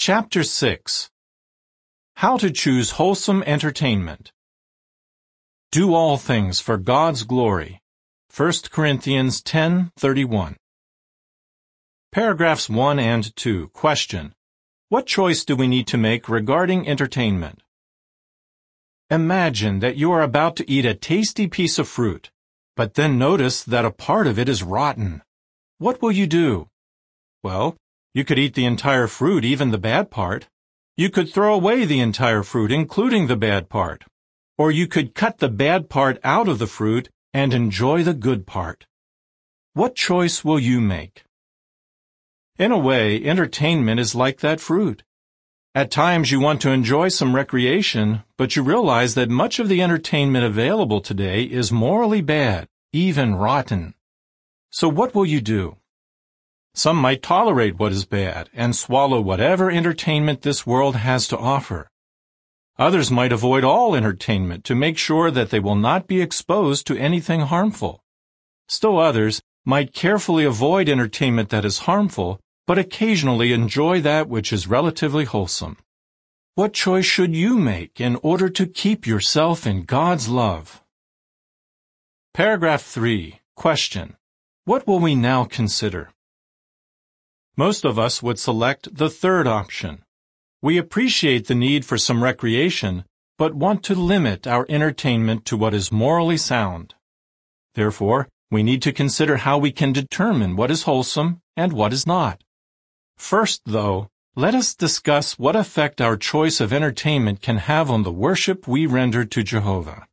Chapter 6. How to choose wholesome entertainment. Do all things for God's glory. 1 Corinthians 10:31. Paragraphs 1 and 2. Question. What choice do we need to make regarding entertainment? Imagine that you are about to eat a tasty piece of fruit, but then notice that a part of it is rotten. What will you do? Well, you could eat the entire fruit, even the bad part. You could throw away the entire fruit, including the bad part. Or you could cut the bad part out of the fruit and enjoy the good part. What choice will you make? In a way, entertainment is like that fruit. At times you want to enjoy some recreation, but you realize that much of the entertainment available today is morally bad, even rotten. So what will you do? Some might tolerate what is bad and swallow whatever entertainment this world has to offer. Others might avoid all entertainment to make sure that they will not be exposed to anything harmful. Still others might carefully avoid entertainment that is harmful, but occasionally enjoy that which is relatively wholesome. What choice should you make in order to keep yourself in God's love? Paragraph 3. Question. What will we now consider? Most of us would select the third option. We appreciate the need for some recreation, but want to limit our entertainment to what is morally sound. Therefore, we need to consider how we can determine what is wholesome and what is not. First, though, let us discuss what effect our choice of entertainment can have on the worship we render to Jehovah.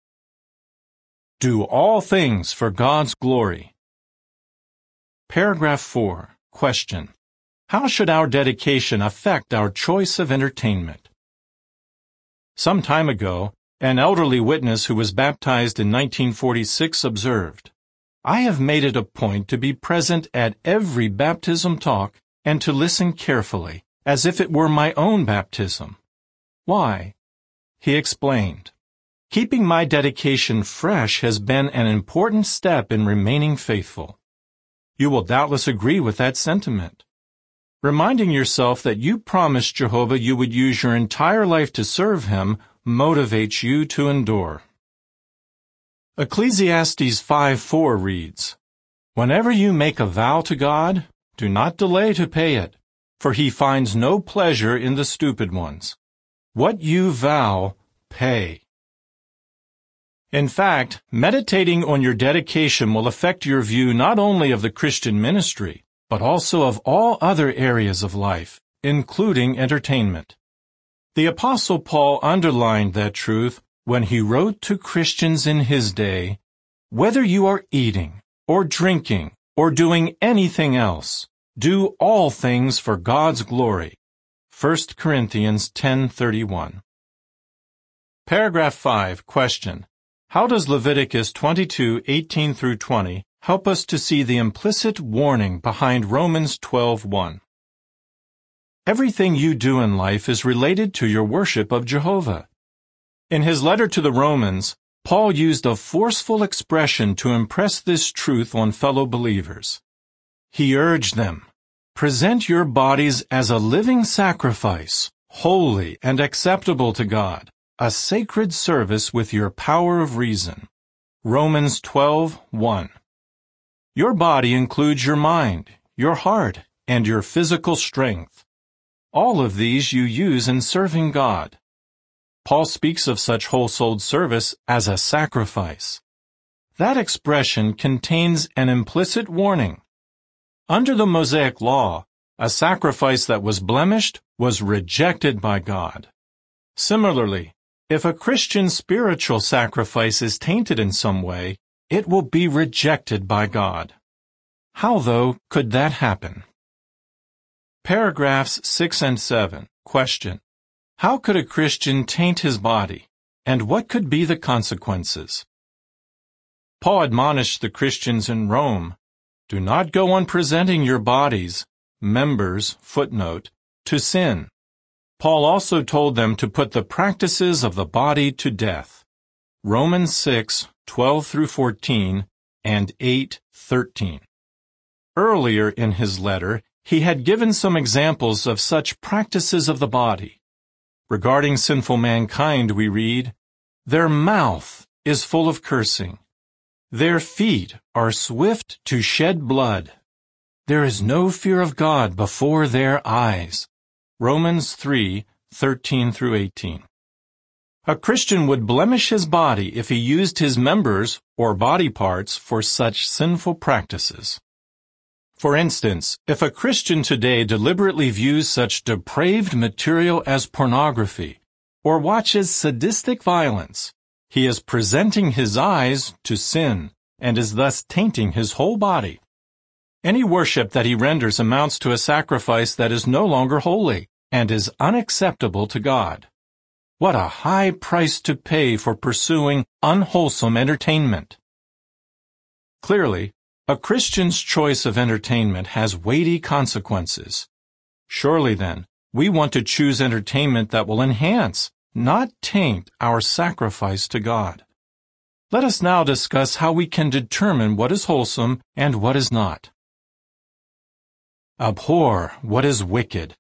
Do all things for God's glory. Paragraph 4. Question. How should our dedication affect our choice of entertainment? Some time ago, an elderly witness who was baptized in 1946 observed, "I have made it a point to be present at every baptism talk and to listen carefully, as if it were my own baptism." Why? He explained, "Keeping my dedication fresh has been an important step in remaining faithful." You will doubtless agree with that sentiment. Reminding yourself that you promised Jehovah you would use your entire life to serve Him motivates you to endure. Ecclesiastes 5:4 reads, "Whenever you make a vow to God, do not delay to pay it, for He finds no pleasure in the stupid ones. What you vow, pay." In fact, meditating on your dedication will affect your view not only of the Christian ministry, but also of all other areas of life, including entertainment. The Apostle Paul underlined that truth when he wrote to Christians in his day, "Whether you are eating, or drinking, or doing anything else, do all things for God's glory." 1 Corinthians 10:31. Paragraph 5. Question. How does Leviticus 22:18-20 help us to see the implicit warning behind Romans 12:1? Everything you do in life is related to your worship of Jehovah. In his letter to the Romans, Paul used a forceful expression to impress this truth on fellow believers. He urged them, "Present your bodies as a living sacrifice, holy and acceptable to God, a sacred service with your power of reason." Romans 12:1. Your body includes your mind, your heart, and your physical strength. All of these you use in serving God. Paul speaks of such whole-souled service as a sacrifice. That expression contains an implicit warning. Under the Mosaic Law, a sacrifice that was blemished was rejected by God. Similarly, if a Christian spiritual sacrifice is tainted in some way, it will be rejected by God. How, though, could that happen? Paragraphs 6 and 7. Question. How could a Christian taint his body, and what could be the consequences? Paul admonished the Christians in Rome, "Do not go on presenting your bodies, members, footnote, to sin." Paul also told them to put the practices of the body to death. Romans 6:12-14 and 8:13. Earlier in his letter, he had given some examples of such practices of the body. Regarding sinful mankind, we read, "Their mouth is full of cursing. Their feet are swift to shed blood. There is no fear of God before their eyes." Romans 3:13-18. A Christian would blemish his body if he used his members or body parts for such sinful practices. For instance, if a Christian today deliberately views such depraved material as pornography or watches sadistic violence, he is presenting his eyes to sin and is thus tainting his whole body. Any worship that he renders amounts to a sacrifice that is no longer holy and is unacceptable to God. What a high price to pay for pursuing unwholesome entertainment! Clearly, a Christian's choice of entertainment has weighty consequences. Surely then, we want to choose entertainment that will enhance, not taint, our sacrifice to God. Let us now discuss how we can determine what is wholesome and what is not. Abhor what is wicked.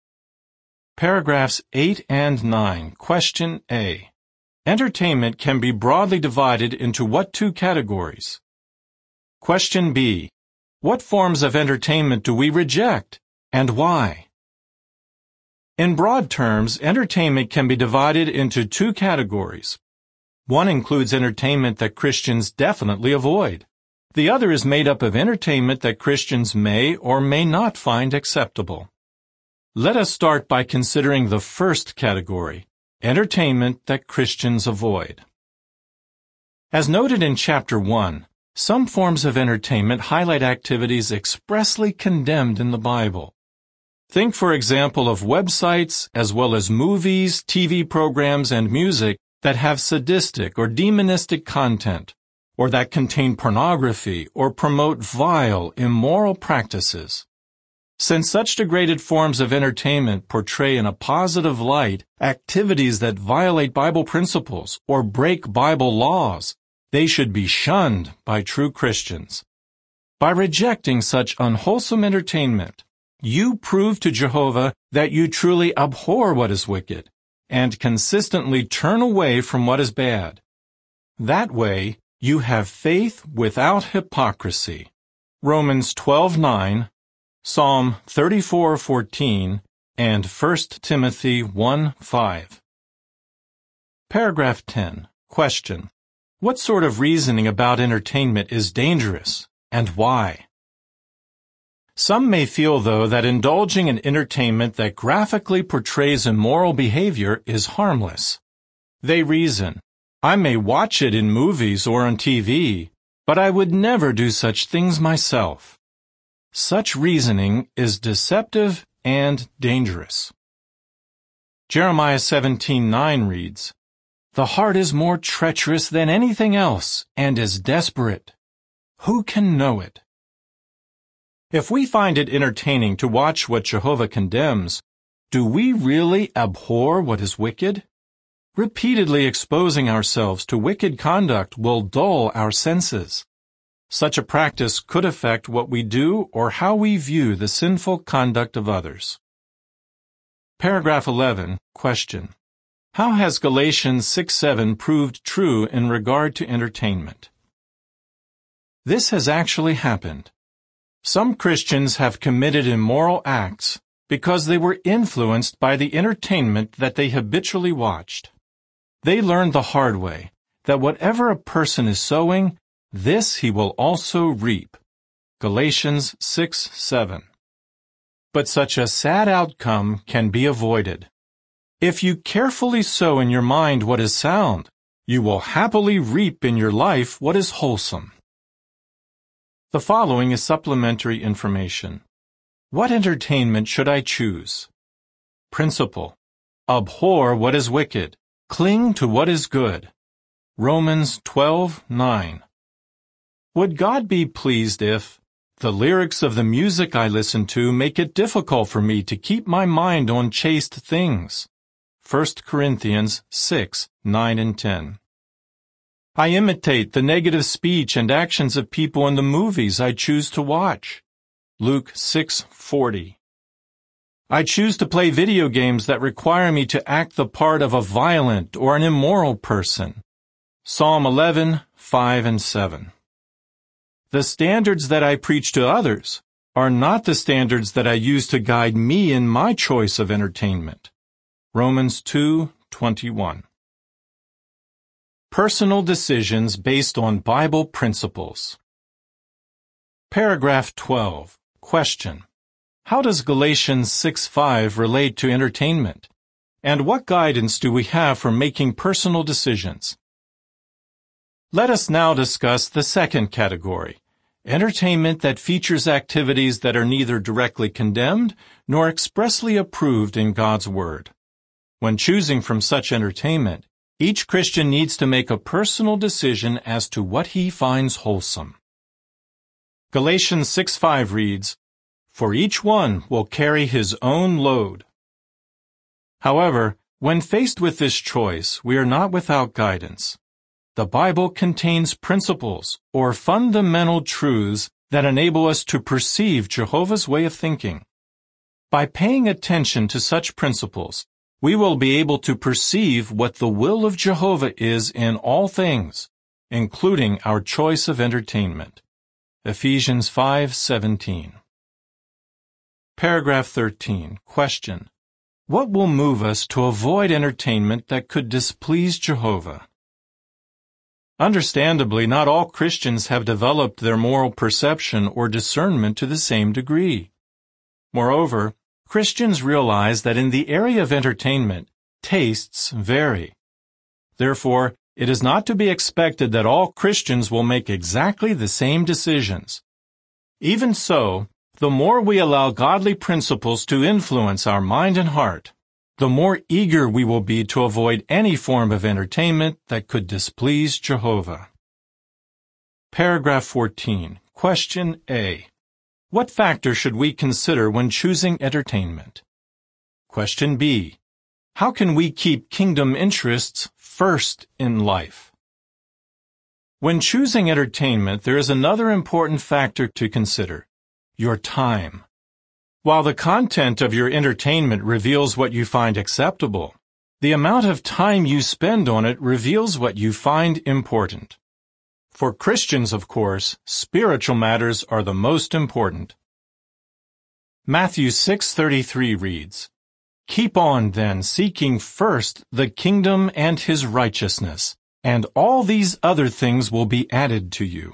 Paragraphs 8 and 9. Question A. Entertainment can be broadly divided into what two categories? Question B. What forms of entertainment do we reject, and why? In broad terms, entertainment can be divided into two categories. One includes entertainment that Christians definitely avoid. The other is made up of entertainment that Christians may or may not find acceptable. Let us start by considering the first category, entertainment that Christians avoid. As noted in Chapter 1, some forms of entertainment highlight activities expressly condemned in the Bible. Think, for example, of websites as well as movies, TV programs, and music that have sadistic or demonistic content, or that contain pornography or promote vile, immoral practices. Since such degraded forms of entertainment portray in a positive light activities that violate Bible principles or break Bible laws, they should be shunned by true Christians. By rejecting such unwholesome entertainment, you prove to Jehovah that you truly abhor what is wicked and consistently turn away from what is bad. That way, you have faith without hypocrisy. Romans 12:9, Psalm 34:14, and 1 Timothy 1:5. Paragraph 10. Question. What sort of reasoning about entertainment is dangerous, and why? Some may feel, though, that indulging in entertainment that graphically portrays immoral behavior is harmless. They reason, I may watch it in movies or on TV, but I would never do such things myself. Such reasoning is deceptive and dangerous. Jeremiah 17:9 reads, "The heart is more treacherous than anything else and is desperate. Who can know it?" If we find it entertaining to watch what Jehovah condemns, do we really abhor what is wicked? Repeatedly exposing ourselves to wicked conduct will dull our senses. Such a practice could affect what we do or how we view the sinful conduct of others. Paragraph 11. Question. How has Galatians 6:7 proved true in regard to entertainment? This has actually happened. Some Christians have committed immoral acts because they were influenced by the entertainment that they habitually watched. They learned the hard way that whatever a person is sowing, this he will also reap. Galatians 6:7. But such a sad outcome can be avoided. If you carefully sow in your mind what is sound, you will happily reap in your life what is wholesome. The following is supplementary information. What entertainment should I choose? Principle. Abhor what is wicked. Cling to what is good. Romans 12:9. Would God be pleased if the lyrics of the music I listen to make it difficult for me to keep my mind on chaste things? 1 Corinthians 6:9 and 10. I imitate the negative speech and actions of people in the movies I choose to watch. Luke 6:40. I choose to play video games that require me to act the part of a violent or an immoral person. Psalm 11:5 and 7. The standards that I preach to others are not the standards that I use to guide me in my choice of entertainment. Romans 2:21. Personal decisions based on Bible principles. Paragraph 12. Question. How does Galatians 6:5 relate to entertainment? And what guidance do we have for making personal decisions? Let us now discuss the second category, entertainment that features activities that are neither directly condemned nor expressly approved in God's Word. When choosing from such entertainment, each Christian needs to make a personal decision as to what he finds wholesome. Galatians 6:5 reads, "For each one will carry his own load." However, when faced with this choice, we are not without guidance. The Bible contains principles or fundamental truths that enable us to perceive Jehovah's way of thinking. By paying attention to such principles, we will be able to perceive what the will of Jehovah is in all things, including our choice of entertainment. Ephesians 5:17. Paragraph 13. Question. What will move us to avoid entertainment that could displease Jehovah? Understandably, not all Christians have developed their moral perception or discernment to the same degree. Moreover, Christians realize that in the area of entertainment, tastes vary. Therefore, it is not to be expected that all Christians will make exactly the same decisions. Even so, the more we allow godly principles to influence our mind and heart, the more eager we will be to avoid any form of entertainment that could displease Jehovah. Paragraph 14. Question A. What factors should we consider when choosing entertainment? Question B. How can we keep kingdom interests first in life? When choosing entertainment, there is another important factor to consider: your time. While the content of your entertainment reveals what you find acceptable, the amount of time you spend on it reveals what you find important. For Christians, of course, spiritual matters are the most important. Matthew 6:33 reads, "Keep on, then, seeking first the kingdom and his righteousness, and all these other things will be added to you."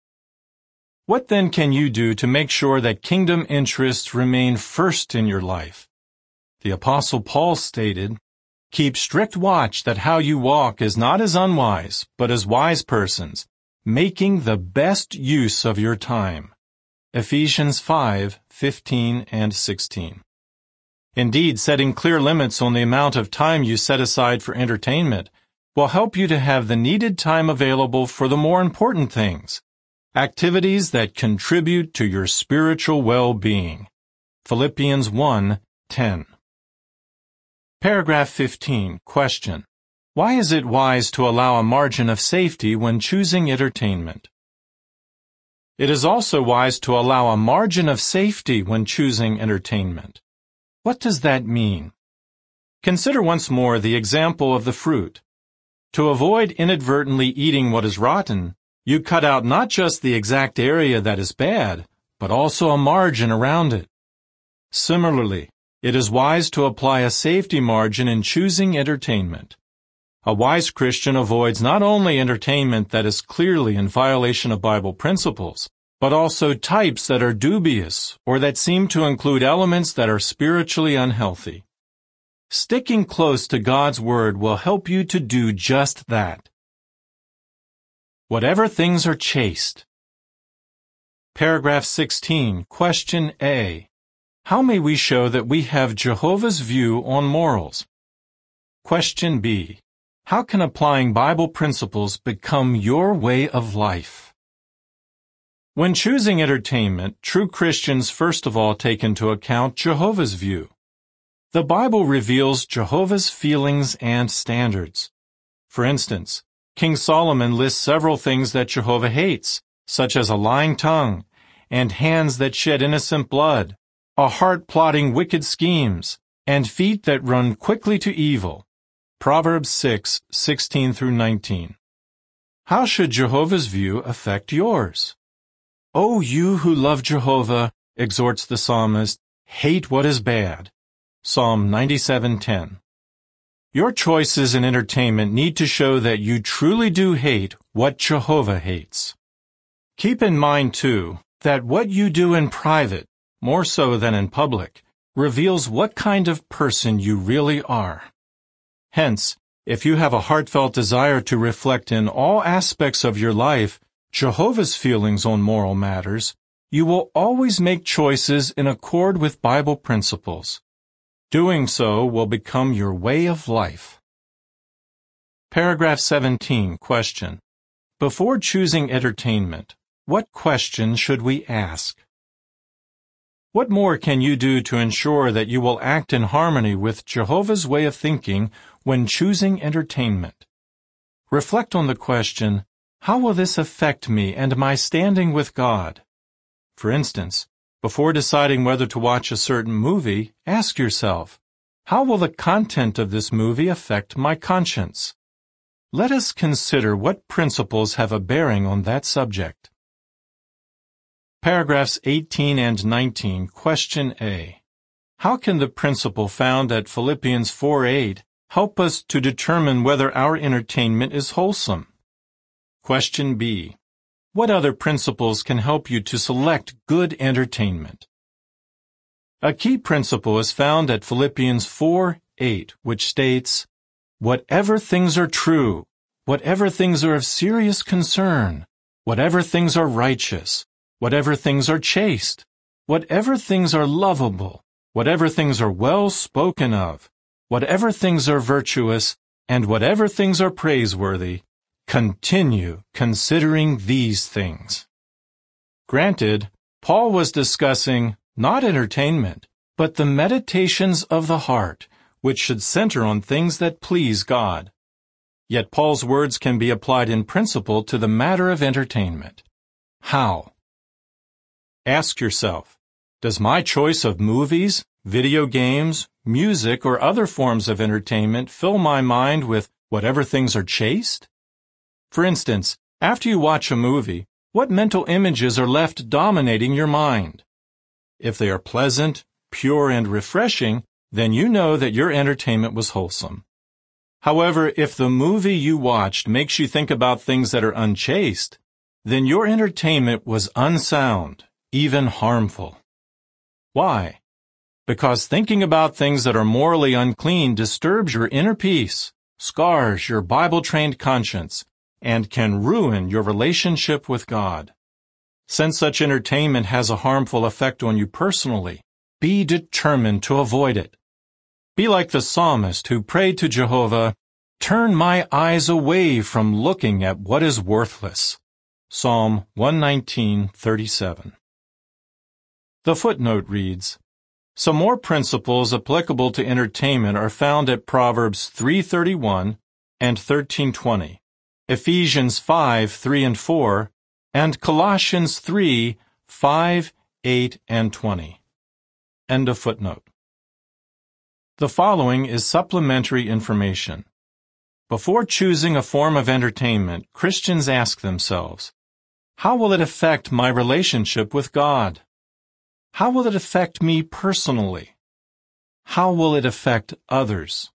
What then can you do to make sure that kingdom interests remain first in your life? The Apostle Paul stated, "Keep strict watch that how you walk is not as unwise, but as wise persons, making the best use of your time." Ephesians 5:15 and 16. Indeed, setting clear limits on the amount of time you set aside for entertainment will help you to have the needed time available for the more important things, activities that contribute to your spiritual well-being. Philippians 1:10. Paragraph 15. Question. Why is it wise to allow a margin of safety when choosing entertainment? It is also wise to allow a margin of safety when choosing entertainment. What does that mean? Consider once more the example of the fruit. To avoid inadvertently eating what is rotten, you cut out not just the exact area that is bad, but also a margin around it. Similarly, it is wise to apply a safety margin in choosing entertainment. A wise Christian avoids not only entertainment that is clearly in violation of Bible principles, but also types that are dubious or that seem to include elements that are spiritually unhealthy. Sticking close to God's Word will help you to do just that. Whatever things are chaste. Paragraph 16. Question A. How may we show that we have Jehovah's view on morals? Question B. How can applying Bible principles become your way of life? When choosing entertainment, true Christians first of all take into account Jehovah's view. The Bible reveals Jehovah's feelings and standards. For instance, King Solomon lists several things that Jehovah hates, such as a lying tongue, and hands that shed innocent blood, a heart plotting wicked schemes, and feet that run quickly to evil. Proverbs 6:16-19. How should Jehovah's view affect yours? O you who love Jehovah, exhorts the psalmist, hate what is bad. Psalm 97:10. Your choices in entertainment need to show that you truly do hate what Jehovah hates. Keep in mind, too, that what you do in private, more so than in public, reveals what kind of person you really are. Hence, if you have a heartfelt desire to reflect in all aspects of your life Jehovah's feelings on moral matters, you will always make choices in accord with Bible principles. Doing so will become your way of life. Paragraph 17, question. Before choosing entertainment, what question should we ask? What more can you do to ensure that you will act in harmony with Jehovah's way of thinking when choosing entertainment? Reflect on the question, how will this affect me and my standing with God? For instance, before deciding whether to watch a certain movie, ask yourself, how will the content of this movie affect my conscience? Let us consider what principles have a bearing on that subject. Paragraphs 18 and 19, question A. How can the principle found at Philippians 4:8 help us to determine whether our entertainment is wholesome? Question B. What other principles can help you to select good entertainment? A key principle is found at Philippians 4:8, which states, whatever things are true, whatever things are of serious concern, whatever things are righteous, whatever things are chaste, whatever things are lovable, whatever things are well spoken of, whatever things are virtuous, and whatever things are praiseworthy, continue considering these things. Granted, Paul was discussing not entertainment, but the meditations of the heart, which should center on things that please God. Yet Paul's words can be applied in principle to the matter of entertainment. How? Ask yourself, does my choice of movies, video games, music, or other forms of entertainment fill my mind with whatever things are chaste? For instance, after you watch a movie, what mental images are left dominating your mind? If they are pleasant, pure, and refreshing, then you know that your entertainment was wholesome. However, if the movie you watched makes you think about things that are unchaste, then your entertainment was unsound, even harmful. Why? Because thinking about things that are morally unclean disturbs your inner peace, scars your Bible-trained conscience, and can ruin your relationship with God. Since such entertainment has a harmful effect on you personally, be determined to avoid it. Be like the psalmist who prayed to Jehovah, "Turn my eyes away from looking at what is worthless." Psalm 119:37. The footnote reads, some more principles applicable to entertainment are found at Proverbs 3:31 and 13:20. Ephesians 5:3 and 4, and Colossians 3:5, 8, and 20. End of footnote. The following is supplementary information. Before choosing a form of entertainment, Christians ask themselves, how will it affect my relationship with God? How will it affect me personally? How will it affect others?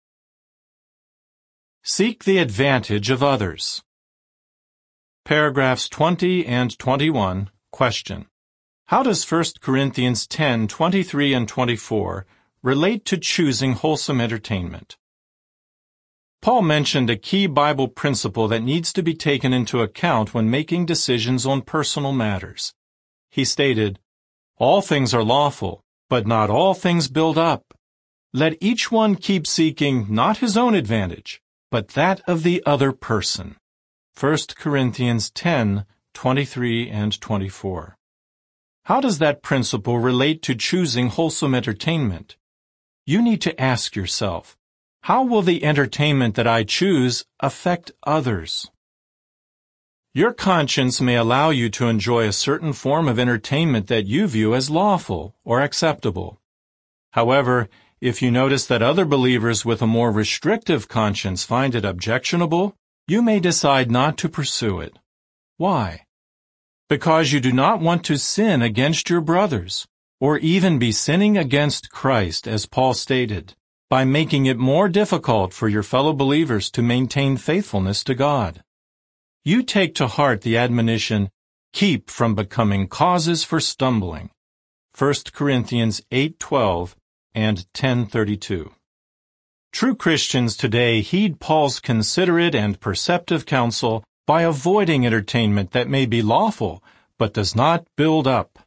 Seek the advantage of others. Paragraphs 20 and 21, question. How does 1 Corinthians 10:23 and 24 relate to choosing wholesome entertainment? Paul mentioned a key Bible principle that needs to be taken into account when making decisions on personal matters. He stated, all things are lawful, but not all things build up. Let each one keep seeking not his own advantage, but that of the other person. 1 Corinthians 10:23 and 24. How does that principle relate to choosing wholesome entertainment? You need to ask yourself, how will the entertainment that I choose affect others? Your conscience may allow you to enjoy a certain form of entertainment that you view as lawful or acceptable. However, if you notice that other believers with a more restrictive conscience find it objectionable, you may decide not to pursue it. Why? Because you do not want to sin against your brothers, or even be sinning against Christ, as Paul stated, by making it more difficult for your fellow believers to maintain faithfulness to God. You take to heart the admonition, keep from becoming causes for stumbling. 1 Corinthians 8:12 and 10:32. True Christians today heed Paul's considerate and perceptive counsel by avoiding entertainment that may be lawful but does not build up.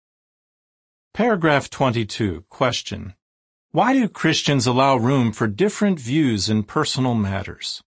Paragraph 22. Question. Why do Christians allow room for different views in personal matters?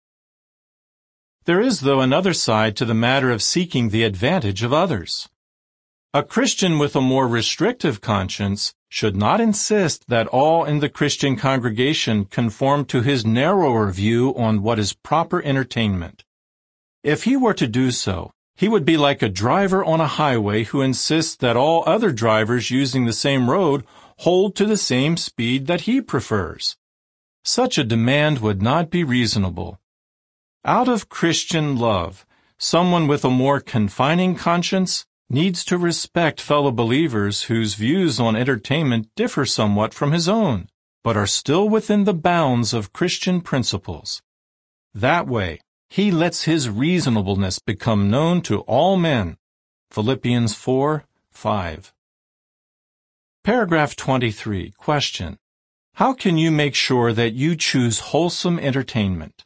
There is, though, another side to the matter of seeking the advantage of others. A Christian with a more restrictive conscience should not insist that all in the Christian congregation conform to his narrower view on what is proper entertainment. If he were to do so, he would be like a driver on a highway who insists that all other drivers using the same road hold to the same speed that he prefers. Such a demand would not be reasonable. Out of Christian love, someone with a more confining conscience needs to respect fellow believers whose views on entertainment differ somewhat from his own, but are still within the bounds of Christian principles. That way, he lets his reasonableness become known to all men. Philippians 4:5. Paragraph 23. Question. How can you make sure that you choose wholesome entertainment?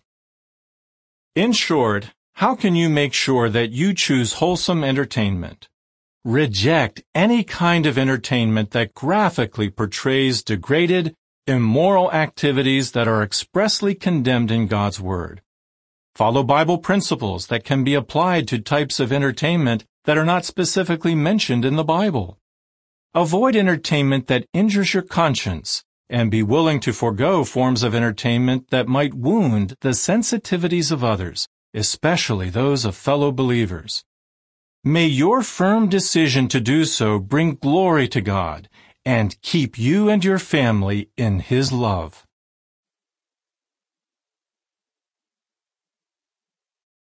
In short, how can you make sure that you choose wholesome entertainment? Reject any kind of entertainment that graphically portrays degraded, immoral activities that are expressly condemned in God's Word. Follow Bible principles that can be applied to types of entertainment that are not specifically mentioned in the Bible. Avoid entertainment that injures your conscience, and be willing to forego forms of entertainment that might wound the sensitivities of others, especially those of fellow believers. May your firm decision to do so bring glory to God and keep you and your family in His love.